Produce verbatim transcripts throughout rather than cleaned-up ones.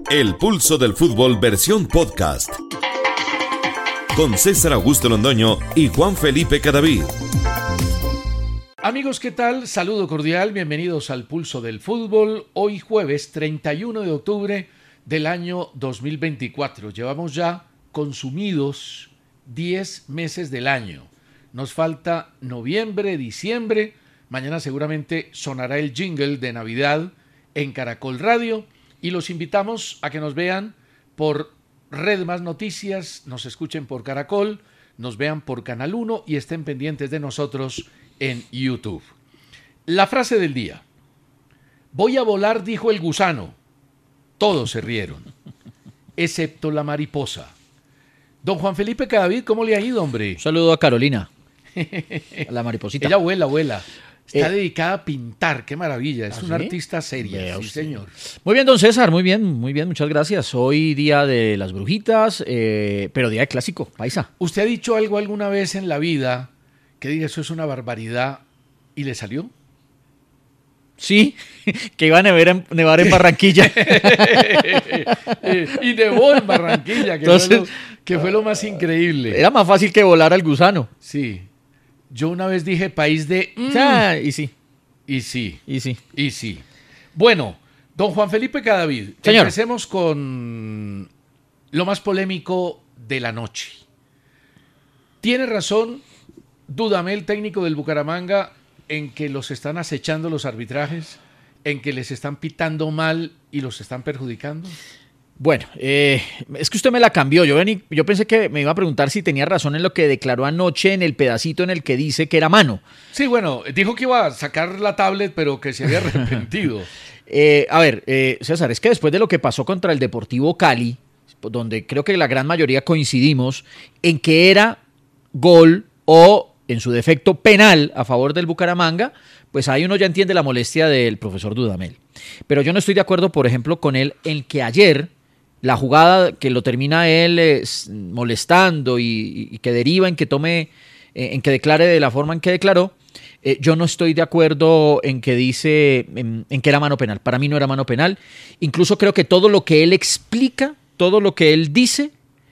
El Pulso del Fútbol versión podcast. Con César Augusto Londoño y Juan Felipe Cadavid. Amigos, ¿qué tal? Saludo cordial, bienvenidos al Pulso del Fútbol. Hoy jueves treinta y uno de octubre del año dos mil veinticuatro. Llevamos ya consumidos diez meses del año. Nos falta noviembre, diciembre. Mañana seguramente sonará el jingle de Navidad en Caracol Radio. Y los invitamos a que nos vean por Red Más Noticias, nos escuchen por Caracol, nos vean por Canal uno y estén pendientes de nosotros en YouTube. La frase del día. Voy a volar, dijo el gusano. Todos se rieron, excepto la mariposa. Don Juan Felipe Cadavid, ¿cómo le ha ido, hombre? Un saludo a Carolina, a la mariposita. Ella vuela, vuela. Está Eh, dedicada a pintar, qué maravilla. Es ¿ah, una sí? artista seria, Vea sí, usted. señor. Muy bien, don César, muy bien, muy bien, muchas gracias. Hoy día de las brujitas, eh, pero día de clásico, paisa. ¿Usted ha dicho algo alguna vez en la vida que diga eso es una barbaridad y le salió? Sí, que iba a nevar en, nevar en Barranquilla. y nevó en Barranquilla, que, Entonces, fue lo, que fue lo más increíble. Era más fácil que volar al gusano. Sí. Yo una vez dije país de... mm, Ah, y sí, y sí, y sí. y sí. Bueno, don Juan Felipe Cadavid, Señor. empecemos con lo más polémico de la noche. Tiene razón Dudamel, técnico del Bucaramanga, en que los están acechando los arbitrajes, en que les están pitando mal y los están perjudicando. Bueno, eh, es que usted me la cambió. Yo, vení- yo pensé que me iba a preguntar si tenía razón en lo que declaró anoche en el pedacito en el que dice que era mano. Sí, bueno, dijo que iba a sacar la tablet, pero que se había arrepentido. Eh, a ver, eh, César, es que después de lo que pasó contra el Deportivo Cali, donde creo que la gran mayoría coincidimos en que era gol o, en su defecto, penal a favor del Bucaramanga, pues ahí uno ya entiende la molestia del profesor Dudamel. Pero yo no estoy de acuerdo, por ejemplo, con él en que ayer la jugada que lo termina él eh, molestando y, y que deriva en que tome, eh, en que declare de la forma en que declaró, eh, yo no estoy de acuerdo en que dice en, en que era mano penal. Para mí no era mano penal. Incluso creo que todo lo que él explica, todo lo que él dice,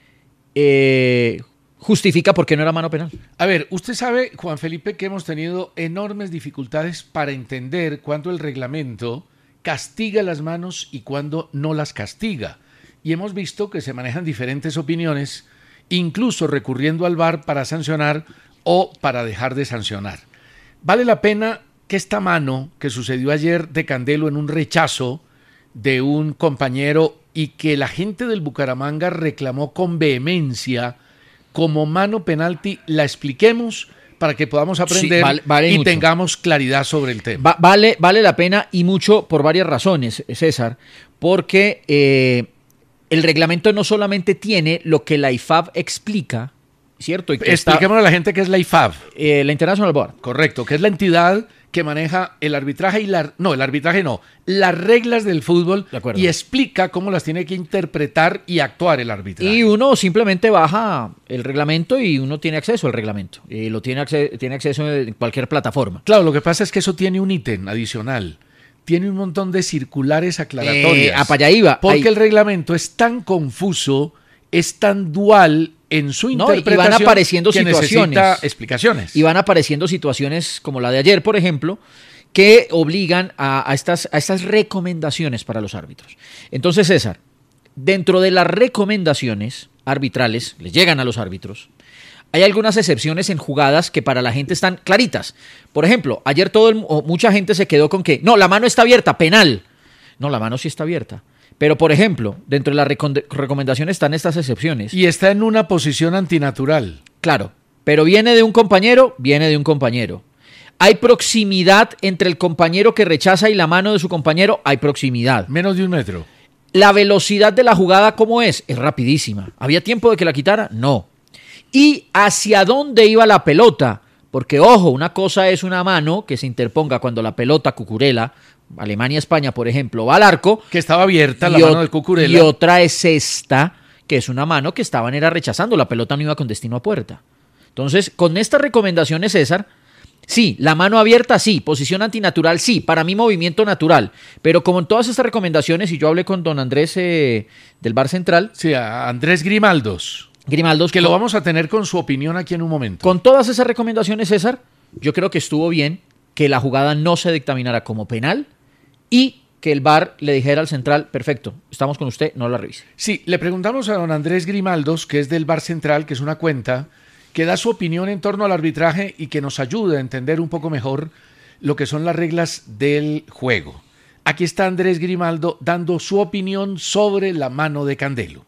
eh, justifica por qué no era mano penal. A ver, usted sabe, Juan Felipe, que hemos tenido enormes dificultades para entender cuándo el reglamento castiga las manos y cuándo no las castiga. Y hemos visto que se manejan diferentes opiniones, incluso recurriendo al V A R para sancionar o para dejar de sancionar. Vale la pena que esta mano que sucedió ayer de Candelo en un rechazo de un compañero y que la gente del Bucaramanga reclamó con vehemencia como mano penalti, la expliquemos para que podamos aprender Sí, vale- vale y mucho. tengamos claridad sobre el tema. Va- vale, vale la pena y mucho por varias razones, César, porque eh, el reglamento no solamente tiene lo que la I F A B explica, ¿cierto? Y que está- Expliquémosle a la gente qué es la I F A B. eh, la International Board. Correcto, que es la entidad que maneja el arbitraje y la... No, el arbitraje no, las reglas del fútbol De acuerdo. y explica cómo las tiene que interpretar y actuar el arbitraje. Y uno simplemente baja el reglamento y uno tiene acceso al reglamento. Y lo tiene, acce- tiene acceso en cualquier plataforma. Claro, lo que pasa es que eso tiene un ítem adicional. Tiene un montón de circulares aclaratorias. Eh, ah, para allá iba. Porque Ahí- el reglamento es tan confuso, es tan dual en su No, y- y van interpretación apareciendo que situaciones. necesita explicaciones. Y van apareciendo situaciones como la de ayer, por ejemplo, que obligan a, a estas, a estas recomendaciones para los árbitros. Entonces, César, dentro de las recomendaciones arbitrales, les llegan a los árbitros, hay algunas excepciones en jugadas que para la gente están claritas. Por ejemplo, ayer todo el- o mucha gente se quedó con que, no, la mano está abierta, penal. No, la mano sí está abierta. Pero, por ejemplo, dentro de las recon- recomendaciones están estas excepciones. Y está en una posición antinatural. Claro, pero viene de un compañero, viene de un compañero. Hay proximidad entre el compañero que rechaza y la mano de su compañero, hay proximidad. Menos de un metro. La velocidad de la jugada, ¿cómo es? Es rapidísima. ¿Había tiempo de que la quitara? No. ¿Y hacia dónde iba la pelota? Porque, ojo, una cosa es una mano que se interponga cuando la pelota cucurela, Alemania-España, por ejemplo, va al arco. Que estaba abierta la y mano ot- de Cucurella. Y otra es esta, que es una mano que estaban era rechazando. La pelota no iba con destino a puerta. Entonces, con estas recomendaciones, César, Sí, la mano abierta, sí, posición antinatural, sí, para mí movimiento natural, pero como en todas estas recomendaciones, y yo hablé con don Andrés eh, del Bar Central. Sí, a Andrés Grimaldos. Grimaldos. Que con, lo vamos a tener con su opinión aquí en un momento. Con todas esas recomendaciones, César, yo creo que estuvo bien que la jugada no se dictaminara como penal y que el V A R le dijera al central, perfecto, estamos con usted, no la revise. Sí, le preguntamos a don Andrés Grimaldos, que es del Bar Central, que es una cuenta que da su opinión en torno al arbitraje y que nos ayuda a entender un poco mejor lo que son las reglas del juego. Aquí está Andrés Grimaldo dando su opinión sobre la mano de Candelo.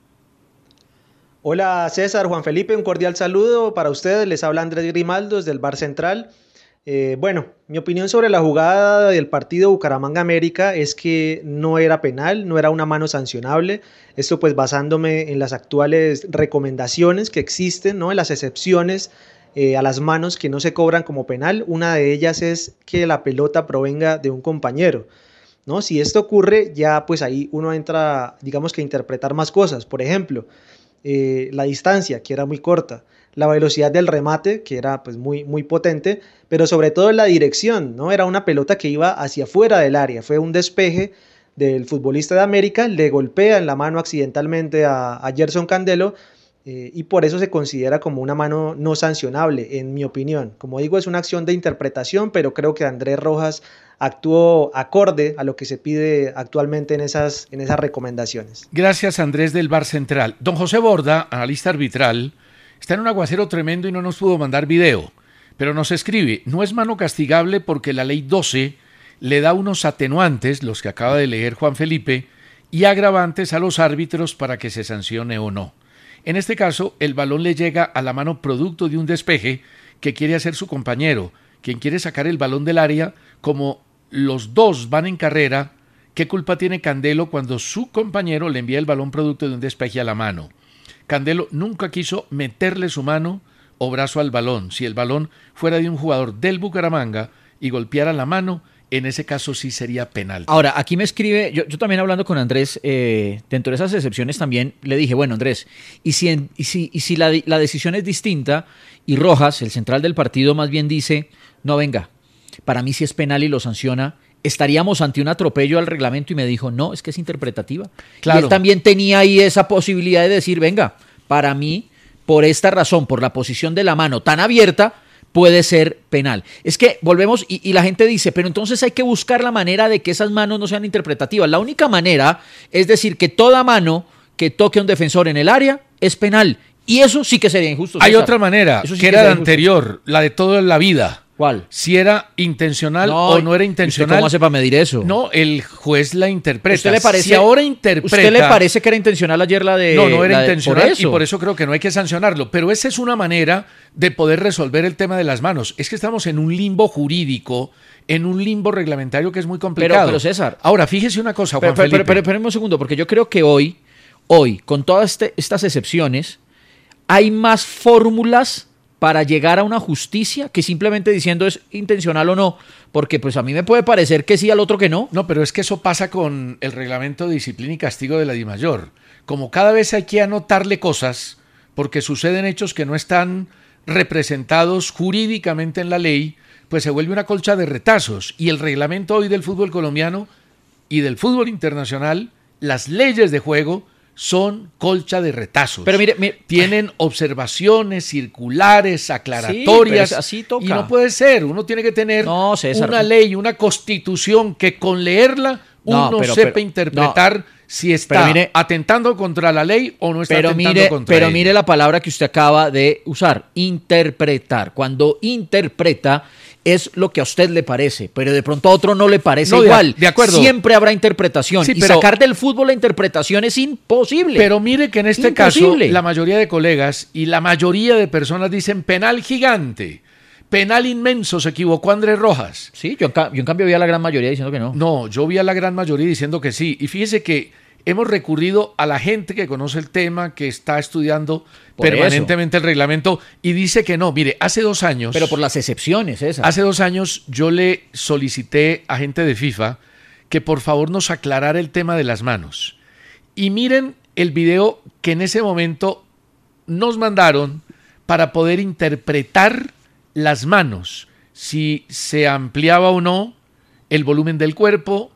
Hola César, Juan Felipe, un cordial saludo para ustedes. Les habla Andrés Grimaldos del Bar Central. Eh, bueno, mi opinión sobre la jugada del partido Bucaramanga-América es que no era penal, no era una mano sancionable. Esto pues basándome en las actuales recomendaciones que existen, ¿no? En las excepciones eh, a las manos que no se cobran como penal. Una de ellas es que la pelota provenga de un compañero, ¿no? Si esto ocurre, ya pues ahí uno entra, digamos que a interpretar más cosas. Por ejemplo, eh, la distancia, que era muy corta, la velocidad del remate, que era pues muy, muy potente, pero sobre todo la dirección, ¿no? Era una pelota que iba hacia afuera del área, fue un despeje del futbolista de América, le golpea en la mano accidentalmente a, a Gerson Candelo, eh, y por eso se considera como una mano no sancionable, en mi opinión. Como digo, es una acción de interpretación, pero creo que Andrés Rojas actuó acorde a lo que se pide actualmente en esas, en esas recomendaciones. Gracias, Andrés del Bar Central. Don José Borda, analista arbitral, está en un aguacero tremendo y no nos pudo mandar video, pero nos escribe, no es mano castigable porque la ley doce le da unos atenuantes, los que acaba de leer Juan Felipe, y agravantes a los árbitros para que se sancione o no. En este caso, el balón le llega a la mano producto de un despeje que quiere hacer su compañero, quien quiere sacar el balón del área. Como los dos van en carrera, ¿qué culpa tiene Candelo cuando su compañero le envía el balón producto de un despeje a la mano? Candelo nunca quiso meterle su mano o brazo al balón. Si el balón fuera de un jugador del Bucaramanga y golpeara la mano, en ese caso sí sería penal. Ahora, aquí me escribe, yo, yo también hablando con Andrés, eh, dentro de esas excepciones también le dije, bueno Andrés, y si, en, y si, y si la, la decisión es distinta y Rojas, el central del partido, más bien dice, no venga, para mí sí es penal y lo sanciona, estaríamos ante un atropello al reglamento, y me dijo, no, es que es interpretativa. Claro. Y él también tenía ahí esa posibilidad de decir, venga, para mí, por esta razón, por la posición de la mano tan abierta, puede ser penal. Es que volvemos y, y la gente dice, pero entonces hay que buscar la manera de que esas manos no sean interpretativas. La única manera es decir que toda mano que toque a un defensor en el área es penal. Y eso sí que sería injusto. Hay César. Otra manera, sí que era la anterior, la de toda la vida. ¿Cuál? Si era intencional no, o no era intencional. ¿Cómo hace para medir eso? No, el juez la interpreta. ¿Usted le parece, si ahora interpreta, ¿Usted le parece que era intencional ayer la de... No, no era intencional de, por y por eso creo que no hay que sancionarlo. Pero esa es una manera de poder resolver el tema de las manos. Es que estamos en un limbo jurídico, en un limbo reglamentario que es muy complicado. Pero, pero César... Ahora, fíjese una cosa, Juan pero, Felipe. Pero, pero, pero, pero un segundo, porque yo creo que hoy, hoy, con todas este, estas excepciones, hay más fórmulas para llegar a una justicia que simplemente diciendo es intencional o no, porque pues a mí me puede parecer que sí, al otro que no. No, pero es que eso pasa con el reglamento de disciplina y castigo de la DIMAYOR. Como cada vez hay que anotarle cosas, porque suceden hechos que no están representados jurídicamente en la ley, pues se vuelve una colcha de retazos. Y el reglamento hoy del fútbol colombiano y del fútbol internacional, las leyes de juego son colcha de retazos. Pero mire, mire tienen observaciones circulares, aclaratorias. Sí, así toca. Y no puede ser. Uno tiene que tener no, César, una ley, una constitución que con leerla uno no, pero, sepa pero, interpretar no, si está mire, atentando contra la ley o no está pero atentando mire, contra Pero ella. mire la palabra que usted acaba de usar, interpretar. Cuando interpreta es lo que a usted le parece, pero de pronto a otro no le parece no, igual. De, de acuerdo. Siempre habrá interpretación. Sí, y pero, sacar del fútbol la interpretación es imposible. Pero mire que en este imposible. caso la mayoría de colegas y la mayoría de personas dicen penal gigante, penal inmenso, se equivocó Andrés Rojas. Sí, yo, yo en cambio vi a la gran mayoría diciendo que no. No, yo vi a la gran mayoría diciendo que sí. Y fíjese que hemos recurrido a la gente que conoce el tema, que está estudiando por permanentemente eso. El reglamento y dice que no. Mire, hace dos años... Pero por las excepciones esas. Hace dos años yo le solicité a gente de FIFA que por favor nos aclarara el tema de las manos. Y miren el video que en ese momento nos mandaron para poder interpretar las manos. si se ampliaba o no el volumen del cuerpo,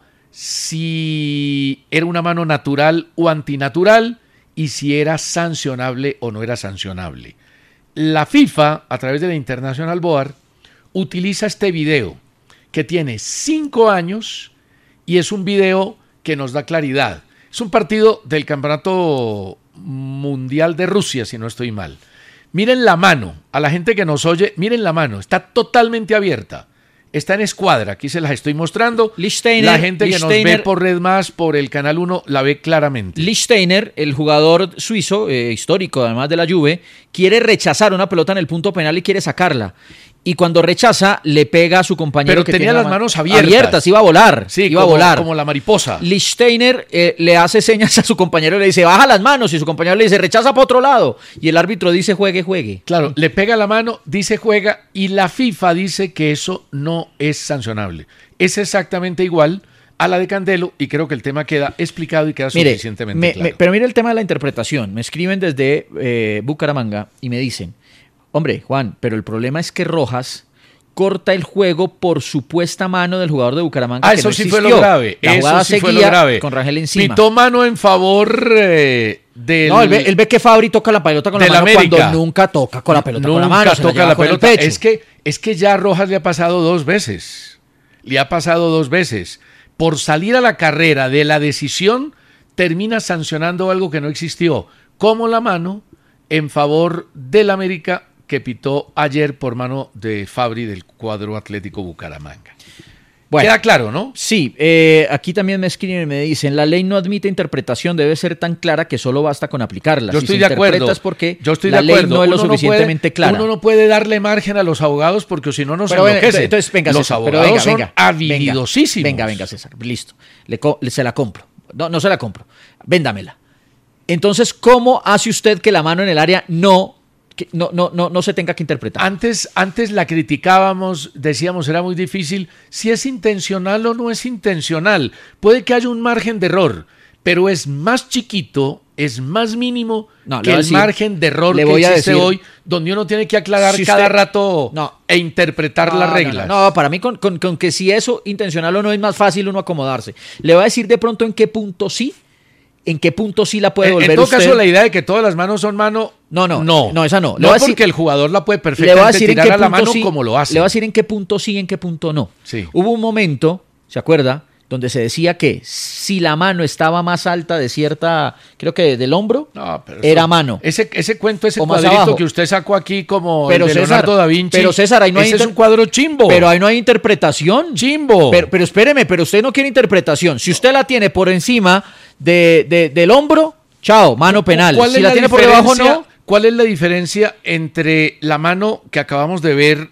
si era una mano natural o antinatural y si era sancionable o no era sancionable. La FIFA, a través de la International Board, utiliza este video que tiene cinco años y es un video que nos da claridad. Es un partido del Campeonato Mundial de Rusia, si no estoy mal. Miren la mano, a la gente que nos oye, miren la mano, está totalmente abierta. Está en escuadra, aquí se las estoy mostrando. Lichtsteiner, la gente que Lichtsteiner, nos ve por Red Más, por el Canal uno, la ve claramente. Lichtsteiner, el jugador suizo, eh, histórico además de la Juve, quiere rechazar una pelota en el punto penal y quiere sacarla. Y cuando rechaza, le pega a su compañero. Pero que tenía tiene las la manos abiertas. Abiertas, iba a volar. Sí, iba como, a volar. como la mariposa. Lichtsteiner eh, le hace señas a su compañero y le dice, baja las manos. Y su compañero le dice, rechaza para otro lado. Y el árbitro dice, juegue, juegue. Claro, le pega la mano, dice juega, y la FIFA dice que eso no es sancionable. Es exactamente igual a la de Candelo, y creo que el tema queda explicado y queda Mire, suficientemente me, claro. Me, pero mire el tema de la interpretación. Me escriben desde eh, Bucaramanga y me dicen, hombre, Juan, pero el problema es que Rojas corta el juego por supuesta mano del jugador de Bucaramanga. Ah, que eso no sí existió. fue lo grave. La eso jugada sí fue seguía lo grave. Con Rangel encima. Pitó mano en favor eh, del... No, él ve, él ve que Fabri toca la pelota con la mano América. cuando nunca toca con la pelota nunca con la mano. Nunca toca la, la con pelota. El pecho. Es que, es que ya a Rojas le ha pasado dos veces. Le ha pasado dos veces. Por salir a la carrera de la decisión, termina sancionando algo que no existió, como la mano en favor del América que pitó ayer por mano de Fabri del cuadro Atlético Bucaramanga. Bueno, queda claro, ¿no? Sí, eh, aquí también me escriben y me dicen, la ley no admite interpretación, debe ser tan clara que solo basta con aplicarla. Yo si estoy se de acuerdo. Es porque Yo estoy la de acuerdo. ley no es lo uno suficientemente no puede, clara. Uno no puede darle margen a los abogados porque si no nos pero enloquecen. Entonces, venga, los César, abogados pero venga, son venga, habilidosísimos. Venga, venga, César, listo. Le, le, se la compro. No, no se la compro. Véndamela. Entonces, ¿cómo hace usted que la mano en el área no... Que no, no, no, no se tenga que interpretar? Antes, antes la criticábamos, decíamos era muy difícil. Si es intencional o no es intencional, puede que haya un margen de error, pero es más chiquito, es más mínimo no, que el decir, margen de error le que voy existe a decir, hoy, donde uno tiene que aclarar si cada usted, rato no, e interpretar no, las no, reglas. No, no, para mí con, con, con que si eso intencional o no es más fácil uno acomodarse. Le voy a decir de pronto en qué punto sí. ¿En qué punto sí la puede en, volver en todo usted? caso, la idea de que todas las manos son mano, no, no, no, no, esa no. No porque decir, el jugador la puede perfectamente le va a decir tirar en qué a la punto mano sí, como lo hace. Le voy a decir en qué punto sí y en qué punto no. Sí. Hubo un momento, ¿se acuerda? Donde se decía que si la mano estaba más alta de cierta, creo que del hombro, no, pero era eso, mano. Ese, ese cuento, ese o más cuadrito abajo. que usted sacó aquí como pero el de César, Leonardo da Vinci. Pero César, ahí no hay ese inter... es un cuadro chimbo. Pero ahí no hay interpretación. Chimbo. Pero, pero espéreme, pero usted no quiere interpretación. Si usted la tiene por encima de, de, del hombro, chao, mano penal. ¿Cuál si es la, la tiene por debajo, no. ¿Cuál es la diferencia entre la mano que acabamos de ver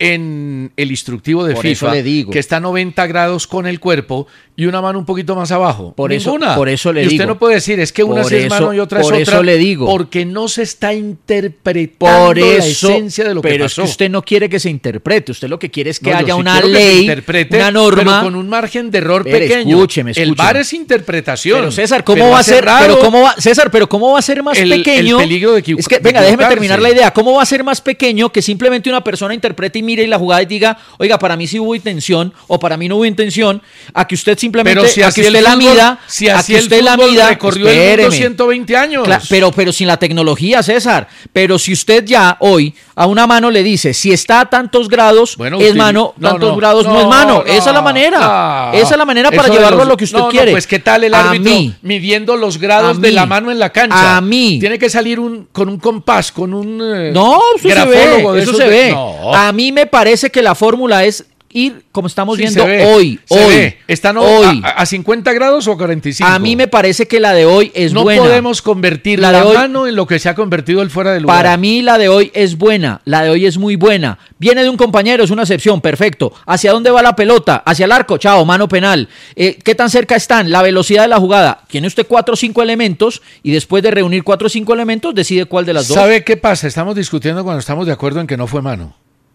en el instructivo de por FIFA, eso le digo. que está a noventa grados con el cuerpo, y una mano un poquito más abajo? Por Ninguna. Eso, por eso le y usted digo. no puede decir, es que una por sí es eso, mano y otra es por otra. Por eso le digo. Porque no se está interpretando por eso, la esencia de lo que pero pasó. Pero es que usted no quiere que se interprete. Usted lo que quiere es que no, haya sí una ley, una norma. Pero con un margen de error pero pequeño. Escúcheme, escúcheme. El V A R es interpretación. Pero César, ¿cómo pero va a ser? raro. Pero cómo va, César, pero ¿cómo va a ser más el, pequeño? El peligro de que, es que, de venga, déjeme equivocarse. terminar la idea. ¿Cómo va a ser más pequeño que simplemente una persona interprete y mire y la jugada y diga, oiga, para mí sí hubo intención o para mí no hubo intención, a que usted simplemente, pero si a que usted fútbol, la mida, si a así que usted el la mida, recorrió espéreme, el mundo ciento veinte años. Claro, pero, pero sin la tecnología, César. Pero si usted ya hoy a una mano le dice, si está a tantos grados, bueno, es usted, no, no, tantos no, grados no, no es mano. No, Esa es la manera. No, Esa es la manera para llevarlo los, a lo que usted no, quiere. No, pues qué tal el árbitro midiendo los grados a de mí, la mano en la cancha. A mí. Tiene que salir un, con un compás, con un eh, no, eso se ve. de Eso se de, ve. No. A mí me parece que la fórmula es ir como estamos sí, viendo ve, hoy. Se hoy ve. ¿Están hoy. A, a cincuenta grados o cuarenta y cinco? A mí me parece que la de hoy es no buena. No podemos convertir la, la de hoy, mano en lo que se ha convertido el fuera de lugar. Para mí la de hoy es buena. La de hoy es muy buena. Viene de un compañero, es una excepción, perfecto. ¿Hacia dónde va la pelota? Hacia el arco, chao, mano penal. Eh, ¿Qué tan cerca están? La velocidad de la jugada. Tiene usted cuatro o cinco elementos y después de reunir cuatro o cinco elementos decide cuál de las dos. ¿Sabe qué pasa? Estamos discutiendo cuando estamos de acuerdo en que no fue mano.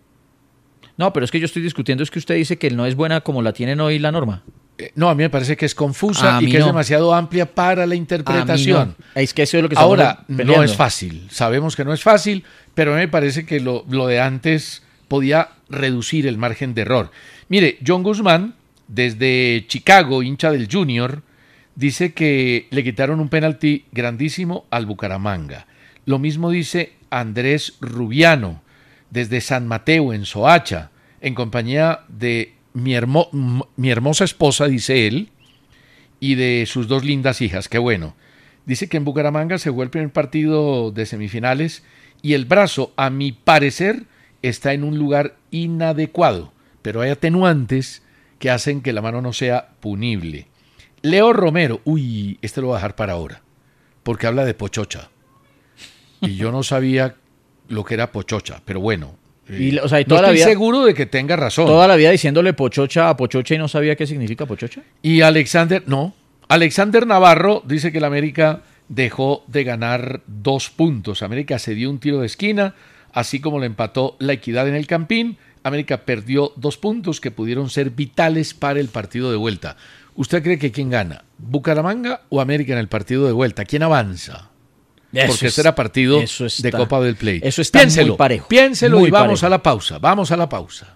No, pero es que yo estoy discutiendo, es que usted dice que no es buena como la tienen hoy la norma. Eh, no, a mí me parece que es confusa a y que no. es demasiado amplia para la interpretación. No. Es que eso es lo que ahora peleando. no es fácil, sabemos que no es fácil, pero a mí me parece que lo, lo de antes podía reducir el margen de error. Mire, John Guzmán, desde Chicago, hincha del Junior, dice que le quitaron un penalti grandísimo al Bucaramanga. Lo mismo dice Andrés Rubiano, desde San Mateo, en Soacha, en compañía de mi, hermo, mi hermosa esposa, dice él, y de sus dos lindas hijas. Qué bueno. Dice que en Bucaramanga se jugó el primer partido de semifinales y el brazo, a mi parecer, está en un lugar inadecuado, pero hay atenuantes que hacen que la mano no sea punible. Leo Romero, uy, este lo voy a dejar para ahora, porque habla de pochocha. Y yo no sabía lo que era pochocha, pero bueno. Eh, y, o sea, y toda no la estoy vida, seguro de que tenga razón. Toda la vida diciéndole pochocha a pochocha y no sabía qué significa pochocha. Y Alexander, no. Alexander Navarro dice que el América dejó de ganar dos puntos. América se dio un tiro de esquina, así como le empató la Equidad en el Campín. América perdió dos puntos que pudieron ser vitales para el partido de vuelta. ¿Usted cree que quién gana? ¿Bucaramanga o América en el partido de vuelta? ¿Quién avanza? Eso Porque es, este era partido está, de Copa del Play. Eso está piénselo, muy parejo. Piénselo muy y vamos parejo. a la pausa. Vamos a la pausa.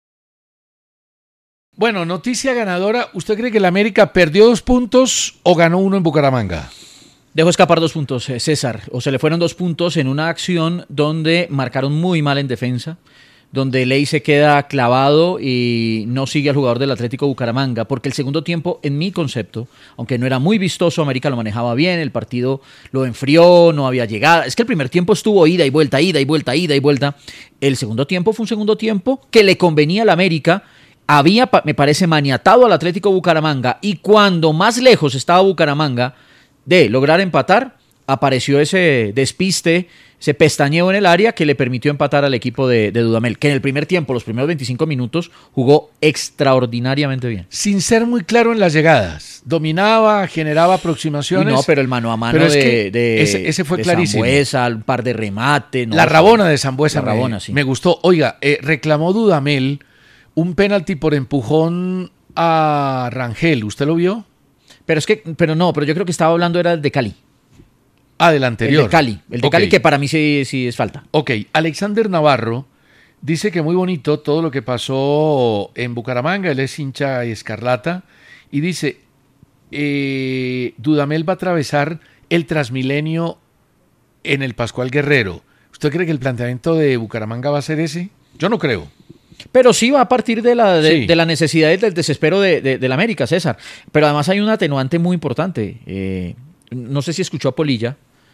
Bueno, noticia ganadora. ¿Usted cree que el América perdió dos puntos o ganó uno en Bucaramanga? Dejó escapar dos puntos, César. O se le fueron dos puntos en una acción donde marcaron muy mal en defensa, donde Ley se queda clavado y no sigue al jugador del Atlético Bucaramanga, porque el segundo tiempo, en mi concepto, aunque no era muy vistoso, América lo manejaba bien, el partido lo enfrió, no había llegada. Es que el primer tiempo estuvo ida y vuelta, ida y vuelta, ida y vuelta. El segundo tiempo fue un segundo tiempo que le convenía al América. Había, me parece, maniatado al Atlético Bucaramanga, y cuando más lejos estaba Bucaramanga de lograr empatar, apareció ese despiste, ese pestañeo en el área que le permitió empatar al equipo de, de Dudamel, que en el primer tiempo, los primeros veinticinco minutos, jugó extraordinariamente bien. Sin ser muy claro en las llegadas. Dominaba, generaba aproximaciones. Y no, pero el mano a mano pero es de, que de, ese, ese fue de clarísimo. Sambuesa, un par de remates. No, la Rabona de Sambuesa la me, Rabona, sí. me gustó. Oiga, eh, reclamó Dudamel un penalti por empujón a Rangel. ¿Usted lo vio? Pero es que, pero no, pero yo creo que estaba hablando era el de Cali. Ah, del anterior. El de Cali, el de okay. Cali que para mí sí, sí es falta. Ok, Alexander Navarro dice que muy bonito todo lo que pasó en Bucaramanga, él es hincha escarlata, y dice, eh, Dudamel va a atravesar el Transmilenio en el Pascual Guerrero. ¿Usted cree que el planteamiento de Bucaramanga va a ser ese? Yo no creo. Pero sí va a partir de la, de, sí. de la necesidad y del desespero de, de, de la América, César. Pero además hay un atenuante muy importante. Eh, no sé si escuchó a Polilla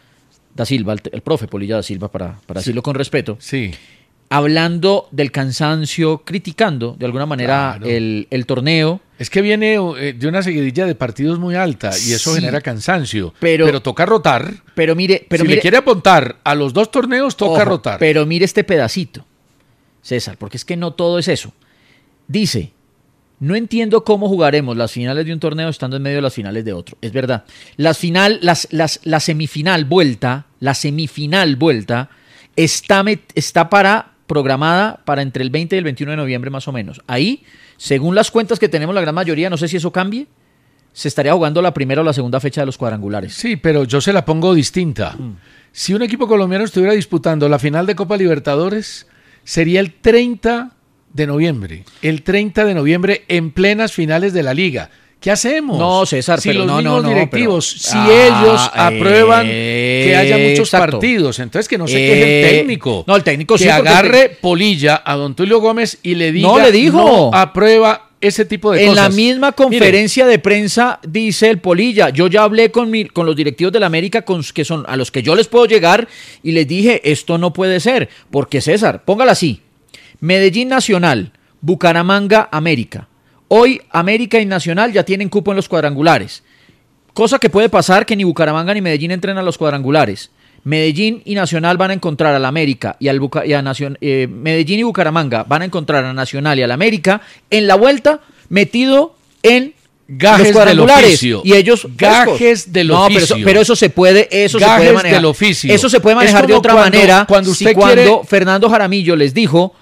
da Silva, el, el profe Polilla da Silva, para, para sí. decirlo con respeto, sí. hablando del cansancio, criticando de alguna manera claro. el, el torneo. Es que viene eh, de una seguidilla de partidos muy alta y eso sí, genera cansancio. Pero, pero toca rotar. Pero mire, pero si mire, le quiere apuntar a los dos torneos, toca ojo, rotar. Pero mire este pedacito, César, porque es que no todo es eso. Dice, no entiendo cómo jugaremos las finales de un torneo estando en medio de las finales de otro. Es verdad. Las final, las, las, la semifinal vuelta, la semifinal vuelta está, met, está para, programada para entre el veinte y el veintiuno de noviembre más o menos. Ahí, según las cuentas que tenemos la gran mayoría, no sé si eso cambie, se estaría jugando la primera o la segunda fecha de los cuadrangulares. Sí, pero yo se la pongo distinta. Mm. Si un equipo colombiano estuviera disputando la final de Copa Libertadores, sería el treinta de noviembre. El treinta de noviembre en plenas finales de la liga. ¿Qué hacemos? No, César, si pero los no, mismos no, no, directivos, pero, si ah, ellos aprueban eh, que haya muchos exacto. partidos, entonces que no se eh, queje el técnico. No, el técnico que sí. agarre te... Polilla a don Tulio Gómez y le diga, no, le dijo. no aprueba ese tipo de en cosas. En la misma conferencia Mire, de prensa dice el Polilla, yo ya hablé con, mi, con los directivos de la América, con, que son a los que yo les puedo llegar, y les dije, esto no puede ser, porque César, póngala así, Medellín Nacional, Bucaramanga América. Hoy América y Nacional ya tienen cupo en los cuadrangulares. Cosa que puede pasar que ni Bucaramanga ni Medellín entren a los cuadrangulares. Medellín y Nacional van a encontrar al América y al Buca- y a Nacion- eh, Medellín y Bucaramanga van a encontrar a Nacional y al América en la vuelta metido en gajes los cuadrangulares del oficio. y ellos gajes frescos. del no, oficio. pero eso, pero eso se puede, eso gajes se puede manejar. Del oficio. Eso se puede manejar de otra cuando, manera. Cuando usted si quiere... cuando Fernando Jaramillo les dijo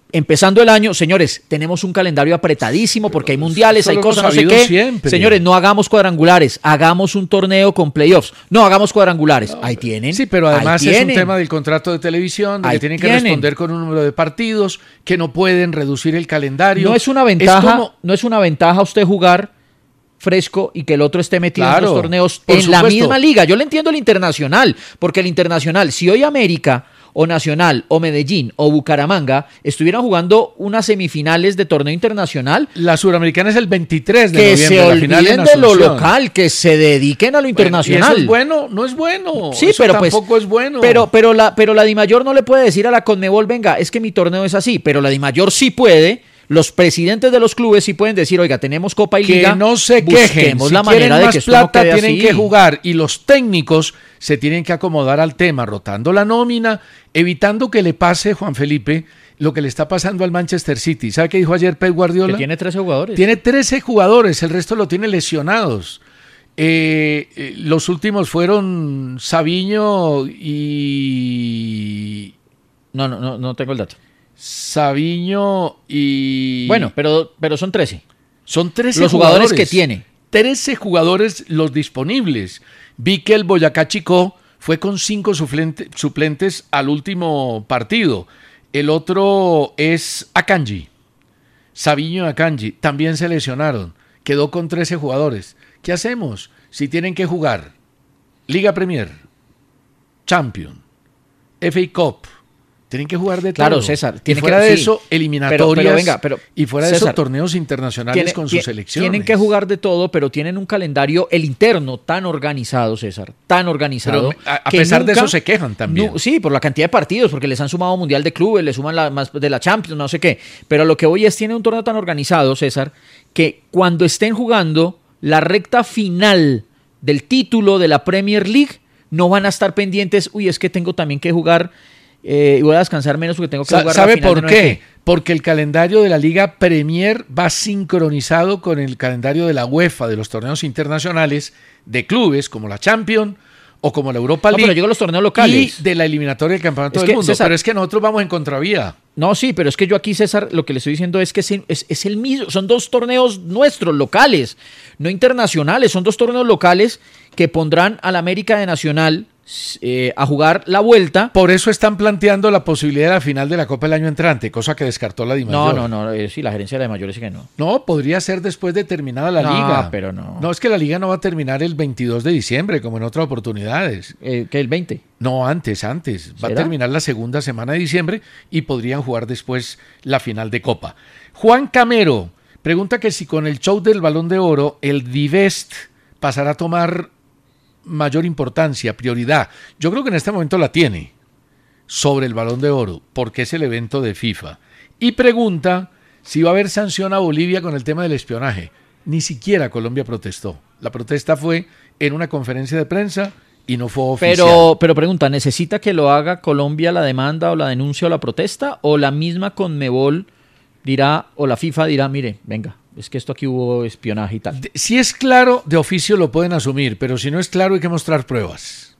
empezando el año, señores, tenemos un calendario apretadísimo porque hay mundiales, hay cosas, no sé qué. Siempre. Señores, no hagamos cuadrangulares, hagamos un torneo con playoffs. No hagamos cuadrangulares. No, ahí tienen. Sí, pero además es un tema del contrato de televisión, de que tienen que tienen. responder con un número de partidos, que no pueden reducir el calendario. No es una ventaja, es como... no es una ventaja usted jugar fresco y que el otro esté metido claro, en los torneos en supuesto. La misma liga. Yo le entiendo el internacional, porque el internacional, si hoy América o Nacional o Medellín o Bucaramanga estuvieran jugando unas semifinales de torneo internacional, la suramericana es el veintitrés de que noviembre, se la final olviden de lo local, que se dediquen a lo internacional. Bueno, ¿y eso es bueno? No es bueno. Sí, eso pero tampoco pues, es bueno. Pero, pero, la, pero la Dimayor no le puede decir a la Conmebol, venga, es que mi torneo es así, pero la Dimayor sí puede. Los presidentes de los clubes sí pueden decir, oiga, tenemos Copa y Liga. Que no se quejen, si la manera más de que plata no tienen así. que jugar y los técnicos se tienen que acomodar al tema, rotando la nómina, evitando que le pase, Juan Felipe, lo que le está pasando al Manchester City. ¿Sabe qué dijo ayer Pep Guardiola? Que tiene trece jugadores. Tiene trece jugadores, el resto lo tiene lesionados. Eh, eh, los últimos fueron Savinho y... No, no, no, no tengo el dato. Savinho y... Bueno, pero, pero son trece. Son trece los jugadores, jugadores que tiene. trece jugadores los disponibles. Vi que el Boyacá Chicó fue con cinco suplente, suplentes al último partido. El otro es Akanji. Savinho y Akanji también se lesionaron. Quedó con trece jugadores. ¿Qué hacemos si tienen que jugar Liga Premier, Champions, F A Cup? Tienen que jugar de todo. Claro, César. Tiene y fuera que, de sí, eso, eliminatorias. Pero, pero venga, pero, y fuera César, de eso, torneos internacionales tiene, con sus selecciones. Tienen que jugar de todo, pero tienen un calendario, el interno, tan organizado, César. Tan organizado. Pero a, a pesar nunca, de eso se quejan también. No, sí, por la cantidad de partidos, porque les han sumado Mundial de Clubes, les suman la, más de la Champions, no sé qué. Pero lo que hoy es, tiene un torneo tan organizado, César, que cuando estén jugando la recta final del título de la Premier League, no van a estar pendientes, uy, es que tengo también que jugar... Eh, y voy a descansar menos porque tengo que jugar ¿Sabe la final por de qué? Porque el calendario de la Liga Premier va sincronizado con el calendario de la UEFA, de los torneos internacionales de clubes como la Champions o como la Europa League. No, pero yo los torneos locales. Y de la eliminatoria del Campeonato es del que, Mundo. César, pero es que nosotros vamos en contravía. No, sí, pero es que yo aquí, César, lo que le estoy diciendo es que es, es, es el mismo. Son dos torneos nuestros, locales, no internacionales. Son dos torneos locales que pondrán al América de Nacional Eh, a jugar la vuelta. Por eso están planteando la posibilidad de la final de la Copa el año entrante, cosa que descartó la Dimayor. No, no, no, eh, sí, la gerencia de la Dimayor dice que no. No, podría ser después de terminada la no, liga. pero no. No, es que la liga no va a terminar el veintidós de diciembre, como en otras oportunidades. Eh, ¿Qué, el veinte? No, antes, antes. Va ¿Será? a terminar la segunda semana de diciembre y podrían jugar después la final de Copa. Juan Camero pregunta que si con el show del Balón de Oro, el Divest pasará a tomar mayor importancia, prioridad. Yo creo que en este momento la tiene sobre el Balón de Oro, porque es el evento de FIFA. Y pregunta si va a haber sanción a Bolivia con el tema del espionaje. Ni siquiera Colombia protestó. La protesta fue en una conferencia de prensa y no fue oficial. Pero, pero pregunta, ¿necesita que lo haga Colombia la demanda o la denuncia o la protesta? ¿O la misma Conmebol dirá, o la FIFA dirá, mire, venga, es que esto aquí hubo espionaje y tal? De, si es claro, de oficio lo pueden asumir, pero si no es claro hay que mostrar pruebas.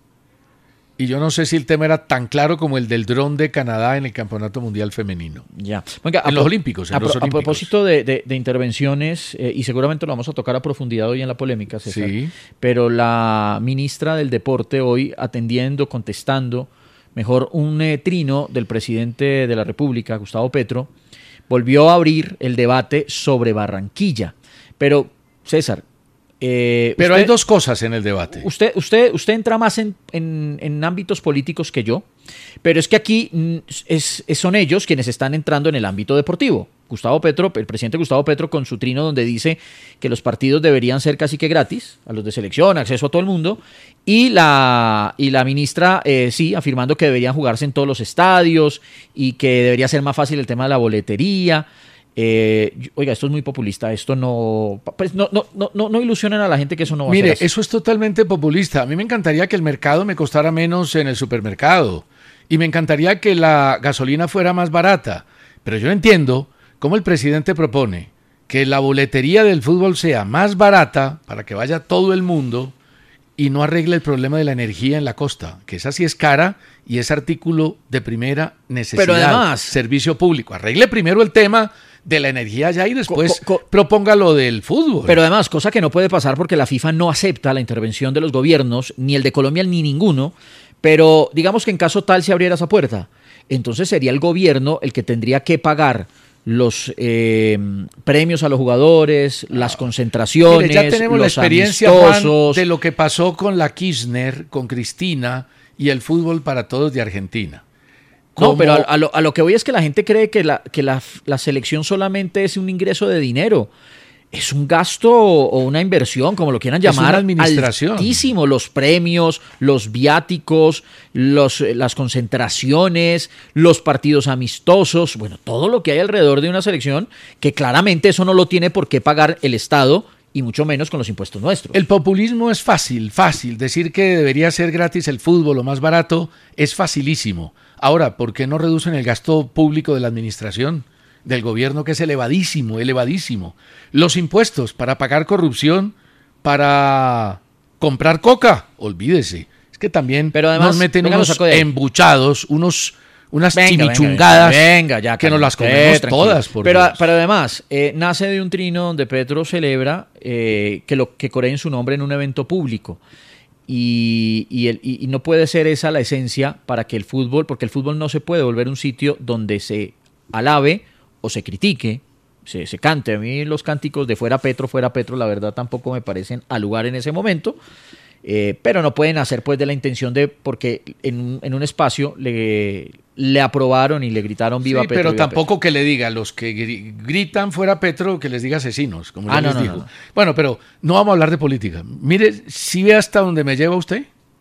Y yo no sé si el tema era tan claro como el del dron de Canadá en el Campeonato Mundial Femenino. Ya. Venga, en los pro, Olímpicos. En a, los pro, Olímpicos. A propósito de, de, de intervenciones, eh, y seguramente lo vamos a tocar a profundidad hoy en la polémica, César, sí. Pero la ministra del Deporte hoy atendiendo, contestando, mejor un eh, trino del presidente de la República, Gustavo Petro, volvió a abrir el debate sobre Barranquilla. Pero, César... Eh, Pero usted, hay dos cosas en el debate. Usted, usted, usted entra más en, en, en ámbitos políticos que yo, pero es que aquí es, es, son ellos quienes están entrando en el ámbito deportivo. Gustavo Petro, el presidente Gustavo Petro, con su trino donde dice que los partidos deberían ser casi que gratis, a los de selección, acceso a todo el mundo, y la, y la ministra, eh, sí, afirmando que deberían jugarse en todos los estadios y que debería ser más fácil el tema de la boletería. Eh, oiga, esto es muy populista, esto no, pues no, no, no, no ilusionen a la gente que eso no va Mire, a ser así. Eso es totalmente populista. A mí me encantaría que el mercado me costara menos en el supermercado y me encantaría que la gasolina fuera más barata, pero yo entiendo cómo el presidente propone que la boletería del fútbol sea más barata para que vaya todo el mundo y no arregla el problema de la energía en la costa, que esa sí es cara y es artículo de primera necesidad, pero además, servicio público. Arregle primero el tema de la energía allá y después co, co, proponga lo del fútbol. Pero además, cosa que no puede pasar porque la FIFA no acepta la intervención de los gobiernos, ni el de Colombia ni ninguno, pero digamos que en caso tal se abriera esa puerta, entonces sería el gobierno el que tendría que pagar los eh, premios a los jugadores, las concentraciones, Mire, ya tenemos los la experiencia, amistosos. Juan, de lo que pasó con la Kirchner, con Cristina y el fútbol para todos de Argentina. ¿Cómo? No, pero a, a, lo, a lo que voy es que la gente cree que, la, que la, la selección solamente es un ingreso de dinero. Es un gasto o una inversión, como lo quieran llamar, es una administración. Altísimo. Los premios, los viáticos, los, las concentraciones, los partidos amistosos, bueno, todo lo que hay alrededor de una selección, que claramente eso no lo tiene por qué pagar el Estado, y mucho menos con los impuestos nuestros. El populismo es fácil, fácil. Decir que debería ser gratis el fútbol o más barato es facilísimo. Ahora, ¿por qué no reducen el gasto público de la administración, del gobierno, que es elevadísimo, elevadísimo? Los impuestos para pagar corrupción, para comprar coca, olvídese. Es que también pero además, nos meten unos embuchados, unos... unas venga, chimichungadas venga, venga, ya, que nos las comemos tranquilo. todas. Por pero, Dios. pero además, eh, nace de un trino donde Petro celebra eh, que, lo, que coreen su nombre en un evento público. Y, y, el, y, y no puede ser esa la esencia para que el fútbol, porque el fútbol no se puede volver un sitio donde se alabe o se critique, se, se cante. A mí los cánticos de fuera Petro, fuera Petro, la verdad tampoco me parecen al lugar en ese momento. Eh, pero no pueden hacer pues de la intención de, porque en, en un espacio le, le aprobaron y le gritaron viva sí, Petro. Pero viva tampoco Petro. Que le diga a los que gritan fuera Petro que les diga asesinos, como ah, ya no, les no, digo. No, no. Bueno, pero no vamos a hablar de política. Mire, si ve hasta dónde me lleva usted.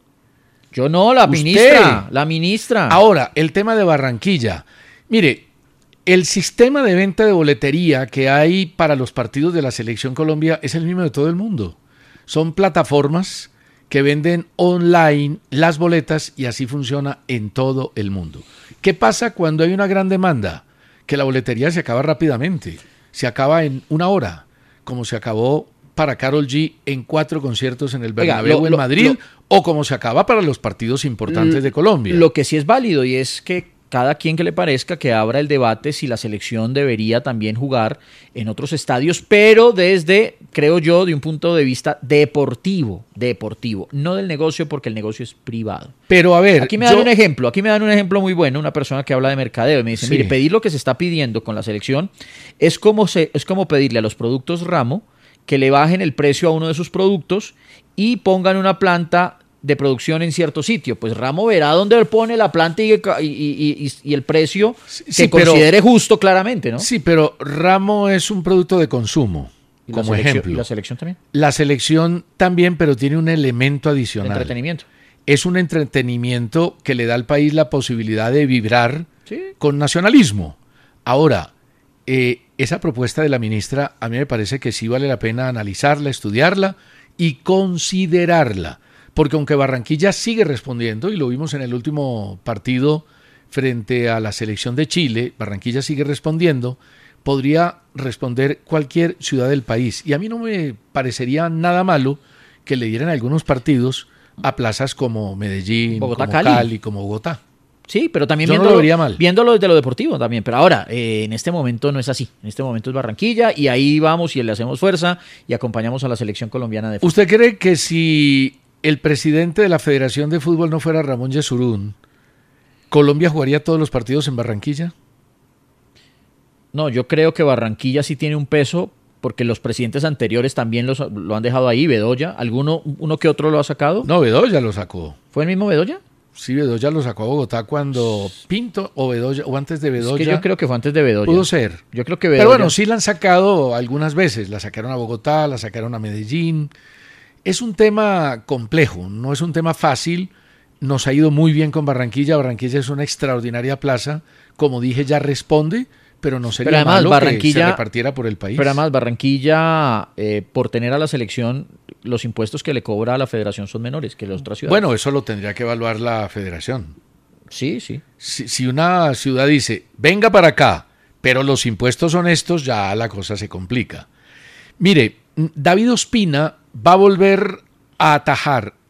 Yo no, la usted. ministra, la ministra. Ahora, el tema de Barranquilla. Mire, el sistema de venta de boletería que hay para los partidos de la Selección Colombia es el mismo de todo el mundo. Son plataformas que venden online las boletas y así funciona en todo el mundo. ¿Qué pasa cuando hay una gran demanda? Que la boletería se acaba rápidamente, se acaba en una hora, como se acabó para Karol G en cuatro conciertos en el Bernabéu Oiga, lo, en Madrid, lo, o como se acaba para los partidos importantes de Colombia. Lo que sí es válido y es que cada quien que le parezca que abra el debate si la selección debería también jugar en otros estadios, pero desde, creo yo, de un punto de vista deportivo, deportivo, no del negocio, porque el negocio es privado. Pero a ver, aquí me dan yo... un ejemplo, aquí me dan un ejemplo muy bueno, una persona que habla de mercadeo y me dice, sí. mire, pedir lo que se está pidiendo con la selección es como, se, es como pedirle a los productos Ramo que le bajen el precio a uno de sus productos y pongan una planta de producción en cierto sitio. Pues Ramo verá dónde pone la planta y, y, y, y el precio sí, que sí, considere pero, justo claramente, ¿no? Sí, pero Ramo es un producto de consumo, como ejemplo. ¿Y la selección también? La selección también, pero tiene un elemento adicional. ¿De entretenimiento? Es un entretenimiento que le da al país la posibilidad de vibrar ¿Sí? con nacionalismo. Ahora, eh, esa propuesta de la ministra a mí me parece que sí vale la pena analizarla, estudiarla y considerarla. Porque aunque Barranquilla sigue respondiendo, y lo vimos en el último partido frente a la selección de Chile, Barranquilla sigue respondiendo, podría responder cualquier ciudad del país. Y a mí no me parecería nada malo que le dieran algunos partidos a plazas como Medellín, Bogotá, como Cali. Cali, como Bogotá. Sí, pero también Yo viéndolo, no lo vería mal. viéndolo desde lo deportivo también. Pero ahora, eh, en este momento no es así. En este momento es Barranquilla y ahí vamos y le hacemos fuerza y acompañamos a la selección colombiana de fútbol. ¿Usted cree que si el presidente de la Federación de Fútbol no fuera Ramón Yesurún, ¿Colombia jugaría todos los partidos en Barranquilla? No, yo creo que Barranquilla sí tiene un peso porque los presidentes anteriores también los, lo han dejado ahí. Bedoya, ¿alguno uno que otro lo ha sacado? No, Bedoya lo sacó. ¿Fue el mismo Bedoya? Sí, Bedoya lo sacó a Bogotá cuando Pinto o Bedoya, o antes de Bedoya. Es que yo creo que fue antes de Bedoya. Pudo ser. Yo creo que Bedoya. Pero bueno, sí la han sacado algunas veces. La sacaron a Bogotá, la sacaron a Medellín. Es un tema complejo, no es un tema fácil. Nos ha ido muy bien con Barranquilla. Barranquilla es una extraordinaria plaza. Como dije, ya responde, pero no sería pero además, malo Barranquilla, que se repartiera por el país. Pero además, Barranquilla, eh, por tener a la selección, los impuestos que le cobra a la federación son menores que las otras ciudades. Bueno, eso lo tendría que evaluar la federación. Sí, sí. Si, si una ciudad dice, venga para acá, pero los impuestos son estos, ya la cosa se complica. Mire, David Ospina va a volver a atajar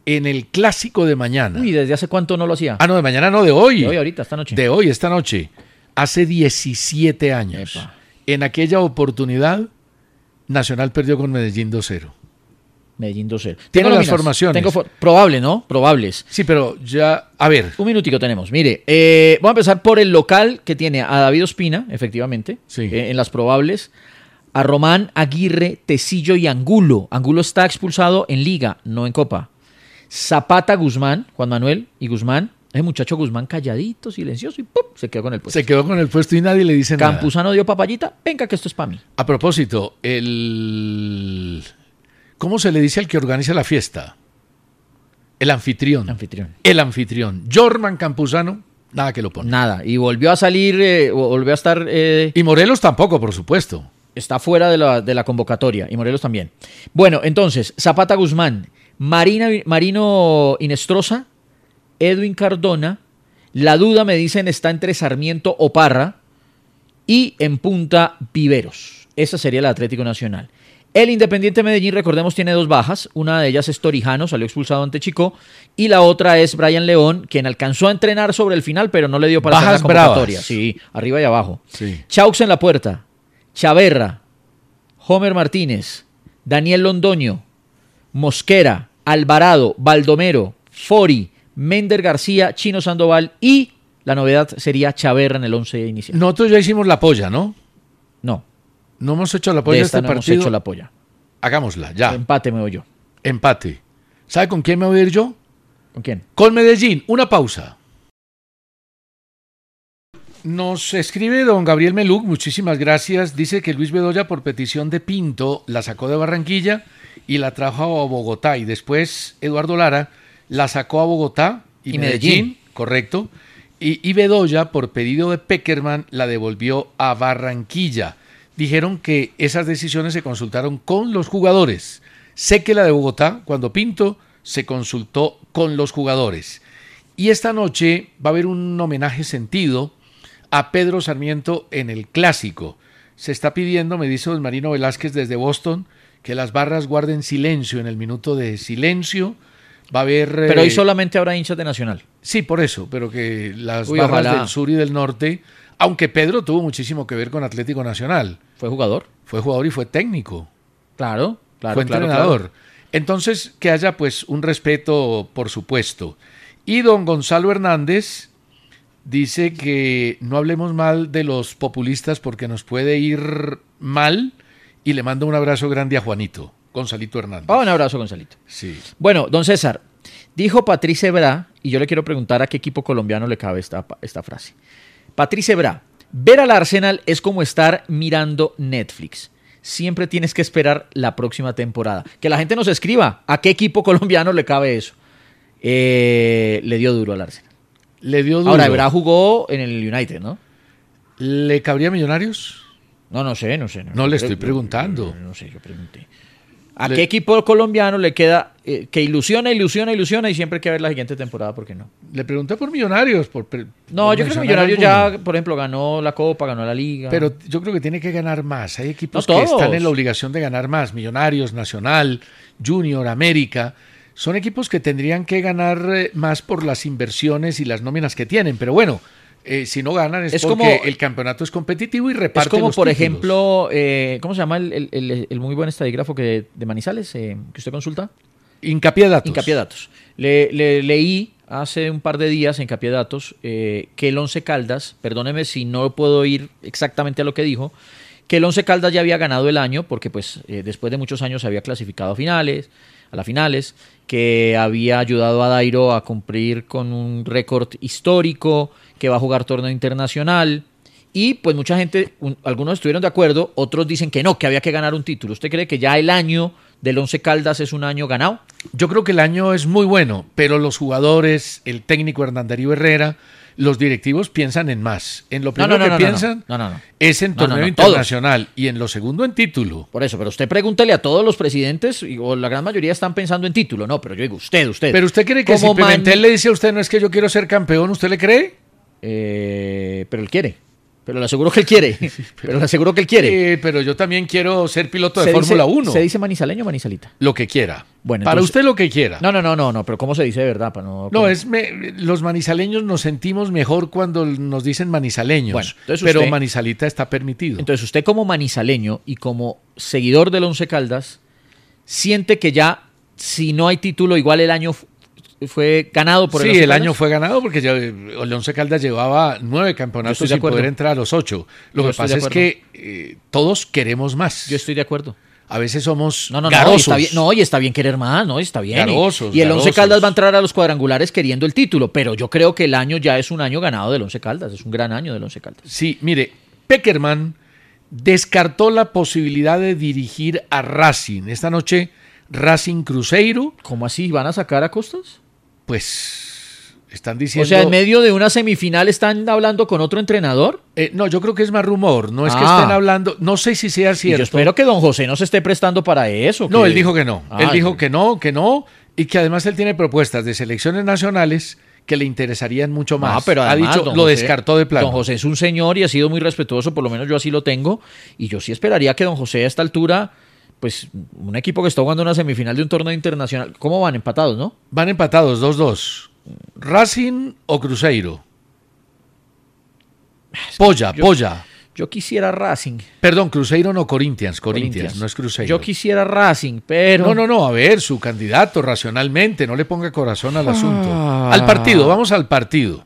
en el clásico de mañana. Uy, ¿desde hace cuánto no lo hacía? Ah, no, de mañana no, de hoy. De hoy, ahorita, esta noche. De hoy, esta noche. Hace diecisiete años. Epa. En aquella oportunidad, Nacional perdió con Medellín dos cero. Medellín dos cero. Tiene las nóminas. formaciones. Tengo for- probable, ¿no? Probables. Sí, pero ya, a ver. Un minutico tenemos. Mire, eh, vamos a empezar por el local que tiene a David Ospina, efectivamente, Sí. eh, en las probables. A Román, Aguirre, Tecillo y Angulo. Angulo está expulsado en Liga, no en Copa. Zapata, Guzmán, Juan Manuel y Guzmán. Ese muchacho Guzmán calladito, silencioso y ¡pum! Se quedó con el puesto. Se quedó con el puesto y nadie le dice nada. Campuzano dio papayita. Venga, que esto es para mí. A propósito, el... ¿Cómo se le dice al que organiza la fiesta? El anfitrión. Anfitrión. El anfitrión. Jorman Campuzano, nada que lo pone. Nada. Y volvió a salir, eh, volvió a estar... eh, Y Morelos tampoco, por supuesto. Está fuera de la, de la convocatoria y Morelos también. Bueno, entonces, Zapata Guzmán, Marina, Marino Inestrosa, Edwin Cardona, la duda me dicen está entre Sarmiento o Parra y en punta Viveros. Esa sería el Atlético Nacional. El Independiente Medellín, recordemos, tiene dos bajas. Una de ellas es Torijano, salió expulsado ante Chico. Y la otra es Brian León, quien alcanzó a entrenar sobre el final, pero no le dio para hacer Bajas la convocatoria. bravas. Sí, arriba y abajo. Sí. Chaux en la puerta. Chaverra, Homer Martínez, Daniel Londoño, Mosquera, Alvarado, Baldomero, Fori, Mender García, Chino Sandoval y la novedad sería Chaverra en el once inicial. Nosotros ya hicimos la polla, ¿no? No, No hemos hecho la de polla de esta este no hemos partido. hecho la polla. Hagámosla, ya. Empate me voy yo. Empate. ¿Sabe con quién me voy a ir yo? ¿Con quién? Con Medellín. Una pausa. Nos escribe don Gabriel Meluc, muchísimas gracias. Dice que Luis Bedoya, por petición de Pinto, la sacó de Barranquilla y la trajo a Bogotá. Y después Eduardo Lara la sacó a Bogotá y, Y Medellín, Medellín. correcto. Y, y Bedoya, por pedido de Peckerman, la devolvió a Barranquilla. Dijeron que esas decisiones se consultaron con los jugadores. Sé que la de Bogotá, cuando Pinto, se consultó con los jugadores. Y esta noche va a haber un homenaje sentido a Pedro Sarmiento en el Clásico. Se está pidiendo, me dice don Marino Velázquez desde Boston, que las barras guarden silencio en el minuto de silencio. Va a haber... Pero eh, hoy solamente habrá hinchas de Nacional. Sí, por eso, pero que las Uy, barras ojalá. del sur y del norte, aunque Pedro tuvo muchísimo que ver con Atlético Nacional, ¿Fue jugador? fue jugador y fue técnico, Claro, claro, fue claro, entrenador. claro. Entonces, que haya pues un respeto, por supuesto. Y don Gonzalo Hernández dice que no hablemos mal de los populistas porque nos puede ir mal, y le manda un abrazo grande a Juanito, Gonzalito Hernández. Ah, un abrazo, Gonzalito. Sí. Bueno, don César, dijo Patrice Bra, y yo le quiero preguntar a qué equipo colombiano le cabe esta, esta frase. Patrice Bra, ver al Arsenal es como estar mirando Netflix. Siempre tienes que esperar la próxima temporada. Que la gente nos escriba a qué equipo colombiano le cabe eso. Eh, le dio duro al Arsenal. Le dio duro. Ahora, Bra jugó en el United, ¿no? ¿Le cabría Millonarios? No, no sé, no sé. No, No le Yo- estoy yo- preguntando. yo- No sé, yo pregunté. ¿A Le- qué equipo colombiano le queda eh, que ilusiona, ilusiona, ilusiona y siempre hay que ver la siguiente temporada? ¿Por qué no? Le pregunté por Millonarios. Por, por No, yo creo que mencionar Millonarios alguno. ya, por ejemplo, ganó la Copa, ganó la Liga. Pero yo creo que tiene que ganar más. Hay equipos No que todos. están en la obligación de ganar más. Millonarios, Nacional, Junior, América. Son equipos que tendrían que ganar eh, más por las inversiones y las nóminas que tienen. Pero bueno, eh, si no ganan es, Es porque como- el campeonato es competitivo y es reparte como, los por títulos. ejemplo, eh, ¿cómo se llama el, el- el- el muy buen estadígrafo que, de Manizales eh, que usted consulta? Hincapié datos. Hincapié Datos. Le, le- leí hace un par de días en Hincapié Datos eh, que el Once Caldas, perdóneme si no puedo ir exactamente a lo que dijo, que el Once Caldas ya había ganado el año porque pues eh, después de muchos años se había clasificado a finales, a las finales, que había ayudado a Dairo a cumplir con un récord histórico, que va a jugar torneo internacional. Y pues mucha gente, un- algunos estuvieron de acuerdo, otros dicen que no, que había que ganar un título. ¿Usted cree que ya el año del Once Caldas es un año ganado? Yo creo que el año es muy bueno, pero los jugadores, el técnico Hernán Darío Herrera, los directivos piensan en más. En lo No, primero no, no, que no, no, piensan no, no, no. es en No, no, torneo no, todos. internacional y en lo segundo en título. Por eso, pero usted pregúntele a todos los presidentes, y- o la gran mayoría están pensando en título. No, pero yo digo, usted, usted. Pero usted cree que Como si Pimentel man- le dice a usted no es que yo quiero ser campeón, ¿usted le cree? Eh, pero él quiere. Pero le aseguro que él quiere. pero, pero le aseguro que él quiere. Eh, pero yo también quiero ser piloto de Fórmula uno. ¿Se dice manizaleño o manizalita? Lo que quiera. Bueno, para entonces, usted lo que quiera. No, no, no, no, no, pero ¿cómo se dice de verdad? Para no, no, es me, los manizaleños nos sentimos mejor cuando nos dicen manizaleños. Bueno, entonces pero usted, manizalita está permitido. Entonces usted como manizaleño y como seguidor del Once Caldas, siente que ya, si no hay título, igual el año fue ganado por el Sí, Once el Caldas. año fue ganado porque ya el Once Caldas llevaba nueve campeonatos sin poder entrar a los ocho. Lo Yo que pasa es que eh, todos queremos más. Yo estoy de acuerdo. A veces somos no, no, garosos. No, y está bien, no, y está bien querer más, no, está bien. Garosos, y el garosos. Once Caldas va a entrar a los cuadrangulares queriendo el título, pero yo creo que el año ya es un año ganado del Once Caldas, es un gran año del Once Caldas. Sí, mire, Pekerman descartó la posibilidad de dirigir a Racing. Esta noche, Racing Cruzeiro. ¿Cómo así? ¿Van a sacar a Costas? Pues están diciendo... O sea, en medio de una semifinal están hablando con otro entrenador. Eh, no, yo creo que es más rumor, no es ah. que estén hablando, no sé si sea cierto. Y yo espero que don José no se esté prestando para eso. No, que... él dijo que no, ah, él dijo sí. que no, que no, y que además él tiene propuestas de selecciones nacionales que le interesarían mucho más. No, pero además, ha dicho, lo José, descartó de plano. Don José es un señor y ha sido muy respetuoso, por lo menos yo así lo tengo, y yo sí esperaría que don José a esta altura, pues un equipo que está jugando una semifinal de un torneo internacional, ¿cómo van? Empatados, ¿no? Van empatados, dos dos. ¿Racing o Cruzeiro? Polla, yo, Polla. Yo quisiera Racing. Perdón, Cruzeiro no, Corinthians, Corinthians, Corinthians. no es Cruzeiro. Yo quisiera Racing, pero... No, no, no, a ver, su candidato, racionalmente, no le ponga corazón al asunto. Ah. Al partido, vamos al partido.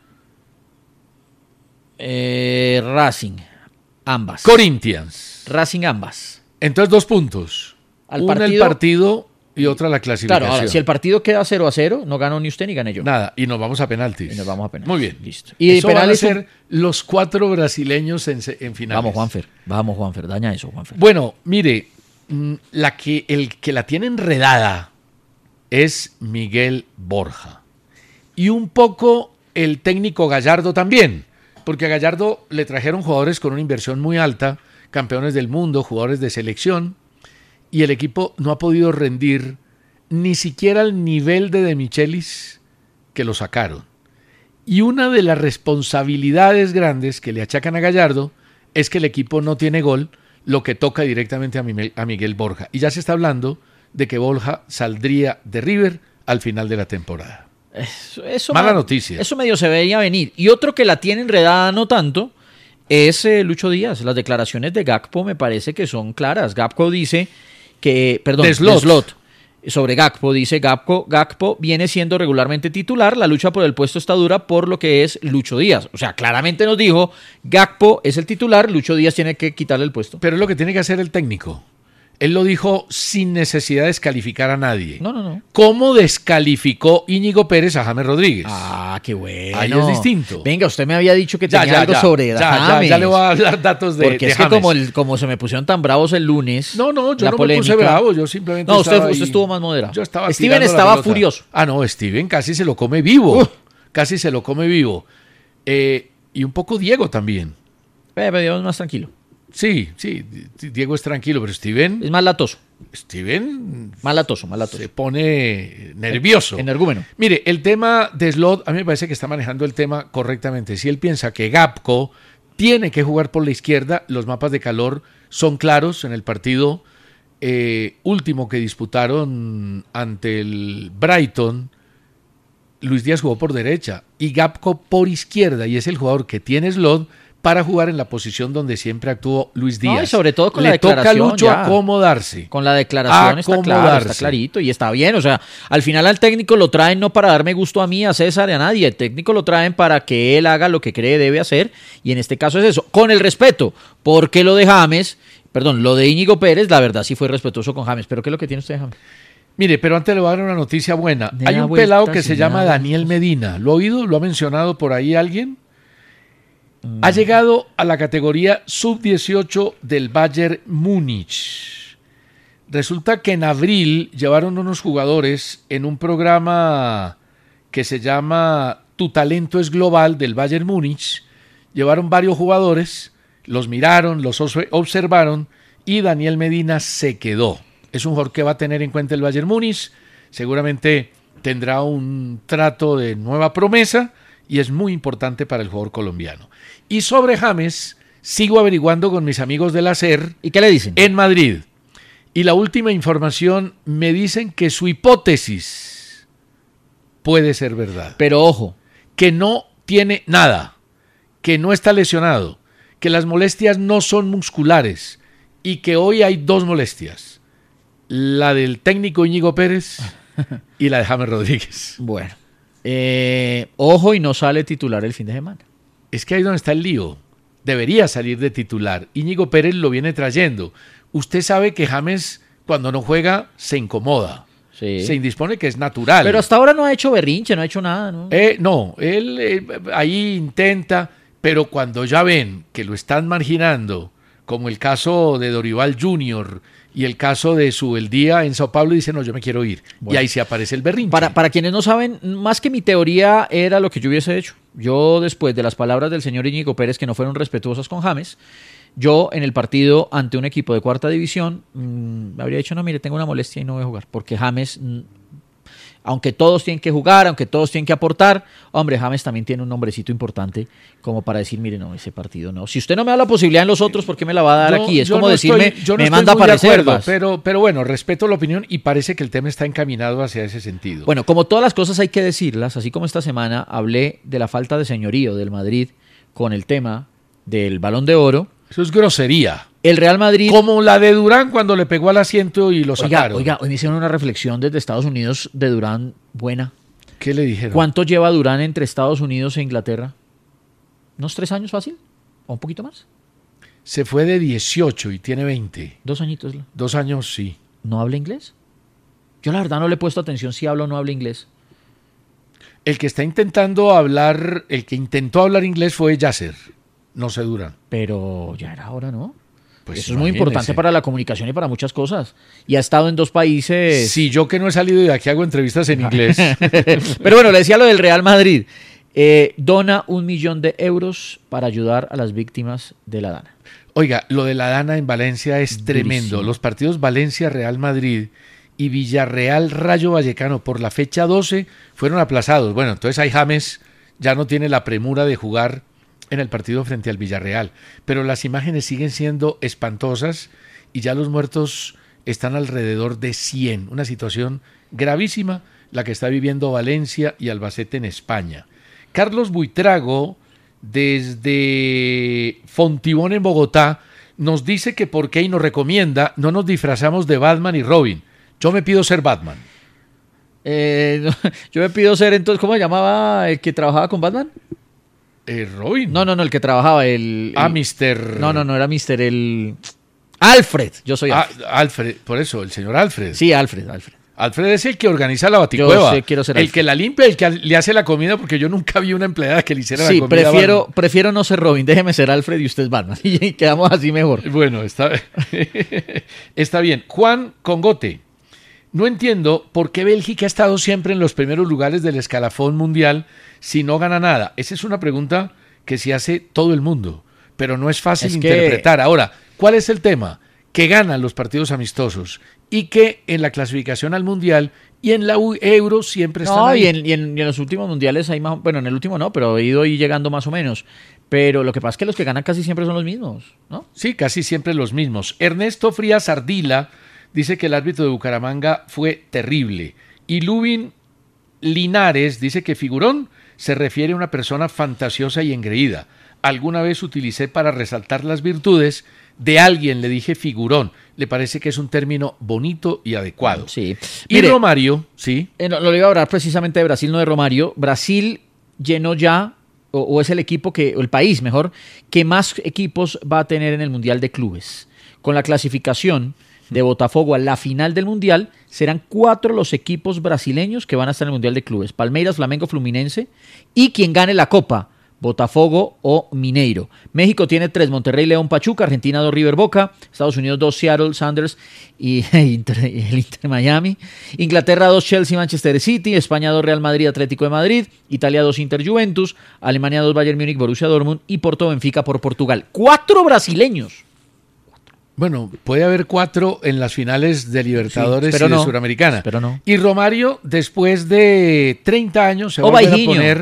Eh, Racing, ambas. Corinthians. Racing, ambas. Entonces, dos puntos. Al Una partido, el partido y otra la clasificación. Claro, ahora, si el partido queda cero a cero, no ganó ni usted ni gané yo. Nada, y nos vamos a penaltis. Y nos vamos a penaltis. Muy bien. Listo. Y eso penales van a ser los cuatro brasileños en, en finales. Vamos, Juanfer. Vamos, Juanfer. Daña eso, Juanfer. Bueno, mire, la que, el que la tiene enredada es Miguel Borja. Y un poco el técnico Gallardo también. Porque a Gallardo le trajeron jugadores con una inversión muy alta, campeones del mundo, jugadores de selección, y el equipo no ha podido rendir ni siquiera al nivel de De Michelis que lo sacaron. Y una de las responsabilidades grandes que le achacan a Gallardo es que el equipo no tiene gol, lo que toca directamente a Miguel, a Miguel Borja. Y ya se está hablando de que Borja saldría de River al final de la temporada. Eso, eso Mala ma- noticia. Eso medio se veía venir. Y otro que la tiene enredada no tanto es eh, Lucho Díaz. Las declaraciones de Gakpo me parece que son claras. Gakpo dice que, perdón, De Slot. de Slot, sobre Gakpo, dice Gakpo, Gakpo viene siendo regularmente titular, la lucha por el puesto está dura por lo que es Lucho Díaz. O sea, claramente nos dijo, Gakpo es el titular, Lucho Díaz tiene que quitarle el puesto. Pero es lo que tiene que hacer el técnico. Él lo dijo sin necesidad de descalificar a nadie. No, no, no. ¿Cómo descalificó Íñigo Pérez a James Rodríguez? Ah, qué bueno. Ahí es distinto. Venga, usted me había dicho que Ya, tenía ya, algo ya. sobre Ya, ya, James. ya le voy a hablar datos de, Porque de es que James. como, el, como se me pusieron tan bravos el lunes. No, no, yo la no polémica, me puse bravo, yo simplemente No, usted, estaba usted ahí. estuvo más moderado. Yo estaba Steven tirando la estaba pelota. furioso. Ah, no, Steven casi se lo come vivo. Uh. Casi se lo come vivo. Eh, y un poco Diego también. Eh, pero Diego es más tranquilo. Sí, sí, Diego es tranquilo, pero Steven... Es más latoso. Steven Más latoso, más latoso. se pone nervioso. Energúmeno. Mire, el tema de Slot, a mí me parece que está manejando el tema correctamente. Si él piensa que Gakpo tiene que jugar por la izquierda, los mapas de calor son claros. En el partido eh, último que disputaron ante el Brighton, Luis Díaz jugó por derecha y Gakpo por izquierda, y es el jugador que tiene Slot para jugar en la posición donde siempre actuó Luis Díaz. No, y sobre todo con Le la declaración. toca a Lucho ya. acomodarse. Con la declaración está claro, Acomodarse. está clarito y está bien. O sea, al final al técnico lo traen no para darme gusto a mí, a César y a nadie. El técnico lo traen para que él haga lo que cree debe hacer. Y en este caso es eso. Con el respeto. Porque lo de James, perdón, lo de Íñigo Pérez, la verdad sí fue respetuoso con James. Pero ¿qué es lo que tiene usted de James? Mire, pero antes le voy a dar una noticia buena. De Hay la un pelado que vuelta se sin llama nada. Daniel Medina. ¿Lo ha oído? ¿Lo ha mencionado por ahí alguien? Ha llegado a la categoría sub dieciocho del Bayern Múnich. Resulta que en abril llevaron unos jugadores en un programa que se llama Tu talento es global del Bayern Múnich. Llevaron varios jugadores, los miraron, los observaron y Daniel Medina se quedó. Es un jugador que va a tener en cuenta el Bayern Múnich. Seguramente tendrá un trato de nueva promesa y es muy importante para el jugador colombiano. Y sobre James, sigo averiguando con mis amigos del A C E R. ¿Y qué le dicen? En Madrid. Y la última información, me dicen que su hipótesis puede ser verdad. Pero ojo. Que no tiene nada, que no está lesionado, que las molestias no son musculares y que hoy hay dos molestias. La del técnico Íñigo Pérez y la de James Rodríguez. Bueno, eh, ojo y no sale titular el fin de semana. Es que ahí es donde está el lío. Debería salir de titular. Íñigo Pérez lo viene trayendo. Usted sabe que James, cuando no juega, se incomoda. Sí. Se indispone, que es natural. Pero hasta ahora no ha hecho berrinche, no ha hecho nada, ¿no? Eh, no, él eh, ahí intenta, pero cuando ya ven que lo están marginando, como el caso de Dorival junior y el caso de Subeldía en Sao Paulo, dice, no, yo me quiero ir. Bueno, y ahí se aparece el berrinche. Para, para quienes no saben, más que mi teoría era lo que yo hubiese hecho. Yo, después de las palabras del señor Íñigo Pérez, que no fueron respetuosas con James, yo en el partido ante un equipo de cuarta división mmm, habría dicho, no, mire, tengo una molestia y no voy a jugar, porque James, mmm, aunque todos tienen que jugar, aunque todos tienen que aportar, hombre, James también tiene un nombrecito importante como para decir, mire, no, ese partido no. Si usted no me da la posibilidad en los otros, ¿por qué me la va a dar yo, aquí? Es como no decirme, estoy, no me manda para reservas. Pero, pero bueno, respeto la opinión y parece que el tema está encaminado hacia ese sentido. Bueno, como todas las cosas hay que decirlas, así como esta semana hablé de la falta de señorío del Madrid con el tema del Balón de Oro. Eso es grosería. El Real Madrid... Como la de Durán cuando le pegó al asiento y lo sacaron. Oiga, oiga, hoy me hicieron una reflexión desde Estados Unidos de Durán buena. ¿Qué le dijeron? ¿Cuánto lleva Durán entre Estados Unidos e Inglaterra? ¿Unos tres años fácil? ¿O un poquito más? Se fue de dieciocho y tiene veinte. Dos añitos. Dos años, sí. ¿No habla inglés? Yo la verdad no le he puesto atención si habla o no habla inglés. El que está intentando hablar, el que intentó hablar inglés fue Yasser. No se Durán. Pero ya era hora, ¿no? Pues eso es muy importante para la comunicación y para muchas cosas. Y ha estado en dos países... Sí, yo que no he salido de aquí hago entrevistas en inglés. Pero bueno, le decía lo del Real Madrid. Eh, dona un millón de euros para ayudar a las víctimas de la Dana. Oiga, lo de la Dana en Valencia es tremendo. Durísimo. Los partidos Valencia-Real Madrid y Villarreal-Rayo Vallecano por la fecha doce fueron aplazados. Bueno, entonces ahí James ya no tiene la premura de jugar en el partido frente al Villarreal, pero las imágenes siguen siendo espantosas y ya los muertos están alrededor de cien, una situación gravísima la que está viviendo Valencia y Albacete en España. Carlos Buitrago, desde Fontibón en Bogotá, nos dice que por qué y nos recomienda no nos disfrazamos de Batman y Robin. Yo me pido ser Batman. Eh, yo me pido ser, entonces, ¿cómo se llamaba el que trabajaba con Batman? Eh, Robin. No, no, no, el que trabajaba, el... Ah, el... mister No, no, no, era mister el... Alfred, yo soy Alfred. Ah, Alfred, por eso, el señor Alfred. Sí, Alfred, Alfred. Alfred es el que organiza la baticueva. Yo sí, quiero ser el Alfred. que la limpia, el que le hace la comida, porque yo nunca vi una empleada que le hiciera sí, la comida. Sí, prefiero, prefiero no ser Robin, déjeme ser Alfred y usted es Batman. Y quedamos así mejor. Bueno, está, está bien. Juan Congote. No entiendo por qué Bélgica ha estado siempre en los primeros lugares del escalafón mundial si no gana nada. Esa es una pregunta que se hace todo el mundo, pero no es fácil es interpretar. Que... Ahora, ¿cuál es el tema? Que ganan los partidos amistosos y que en la clasificación al Mundial y en la Euro siempre están no, ahí. Y en, y, en, y en los últimos Mundiales, hay más, bueno, en el último no, pero he ido ahí llegando más o menos. Pero lo que pasa es que los que ganan casi siempre son los mismos, ¿no? Sí, casi siempre los mismos. Ernesto Frías Ardila dice que el árbitro de Bucaramanga fue terrible. Y Lubin Linares dice que figurón se refiere a una persona fantasiosa y engreída. Alguna vez utilicé para resaltar las virtudes de alguien, le dije figurón. Le parece que es un término bonito y adecuado. Sí. Y Mire, Romario, sí. Eh, no, lo iba a hablar precisamente de Brasil, no de Romario. Brasil llenó ya, o, o es el equipo que, o el país mejor, que más equipos va a tener en el Mundial de Clubes. Con la clasificación de Botafogo a la final del Mundial, serán cuatro los equipos brasileños que van a estar en el Mundial de Clubes. Palmeiras, Flamengo, Fluminense y quien gane la Copa, Botafogo o Mineiro. México tiene tres, Monterrey, León, Pachuca. Argentina dos, River, Boca. Estados Unidos dos, Seattle, Sounders y el Inter Miami. Inglaterra dos, Chelsea, Manchester City. España dos, Real Madrid, Atlético de Madrid. Italia dos, Inter, Juventus. Alemania dos, Bayern Múnich, Borussia Dortmund. Y Porto, Benfica por Portugal. Cuatro brasileños. Bueno, puede haber cuatro en las finales de Libertadores sí, y de no, Suramericana. Pero no. Y Romario, después de treinta años, se va a poner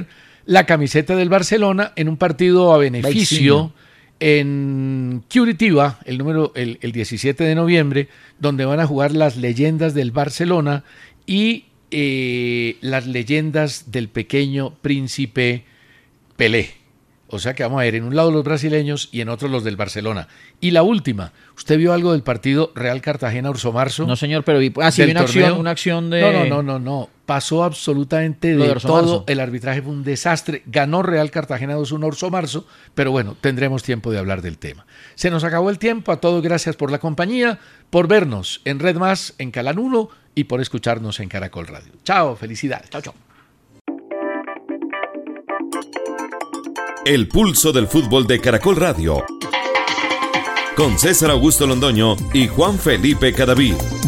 la camiseta del Barcelona en un partido a beneficio Vaicinho. en Curitiba, el número el, el diecisiete de noviembre, donde van a jugar las leyendas del Barcelona y eh, las leyendas del pequeño príncipe Pelé. O sea que vamos a ver en un lado los brasileños y en otro los del Barcelona. Y la última, ¿usted vio algo del partido Real Cartagena-Urso Marzo? No, señor, pero vi, ah, sí, vi una acción, una acción de... No, no, no, no, no. Pasó absolutamente de, de todo. Marzo. El arbitraje fue un desastre. Ganó Real Cartagena dos uno Urso Marzo, pero bueno, tendremos tiempo de hablar del tema. Se nos acabó el tiempo. A todos gracias por la compañía, por vernos en Red Más, en Canal uno y por escucharnos en Caracol Radio. Chao, felicidades. Chao, chao. El pulso del fútbol de Caracol Radio. Con César Augusto Londoño y Juan Felipe Cadavid.